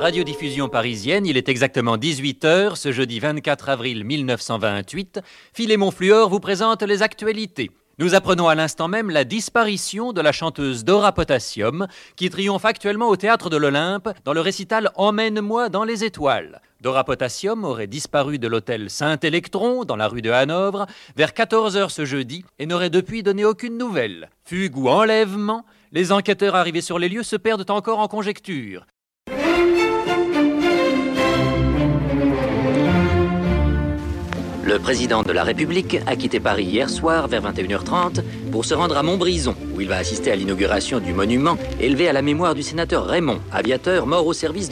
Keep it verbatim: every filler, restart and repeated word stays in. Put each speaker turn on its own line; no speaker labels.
Radiodiffusion parisienne, il est exactement dix-huit heures, ce jeudi vingt-quatre avril mille neuf cent vingt-huit. Philémon Fluor vous présente les actualités. Nous apprenons à l'instant même la disparition de la chanteuse Dora Potassium, qui triomphe actuellement au Théâtre de l'Olympe dans le récital « Emmène-moi dans les étoiles ». Dora Potassium aurait disparu de l'hôtel Saint-Électron, dans la rue de Hanovre, vers quatorze heures ce jeudi, et n'aurait depuis donné aucune nouvelle. Fugue ou enlèvement, les enquêteurs arrivés sur les lieux se perdent encore en conjectures.
Le président de la République a quitté Paris hier soir vers vingt et une heures trente pour se rendre à Montbrison, où il va assister à l'inauguration du monument élevé à la mémoire du sénateur Raymond, aviateur mort au service de